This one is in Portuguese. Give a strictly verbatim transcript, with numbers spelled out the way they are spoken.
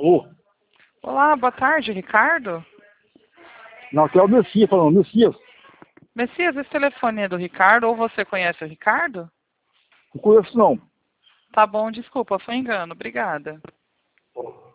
Alô? Olá, boa tarde, Ricardo. Não, aqui é o Messias falando, Messias. Messias, esse telefone é do Ricardo ou você conhece o Ricardo? Não conheço não. Tá bom, desculpa, foi engano. Obrigada.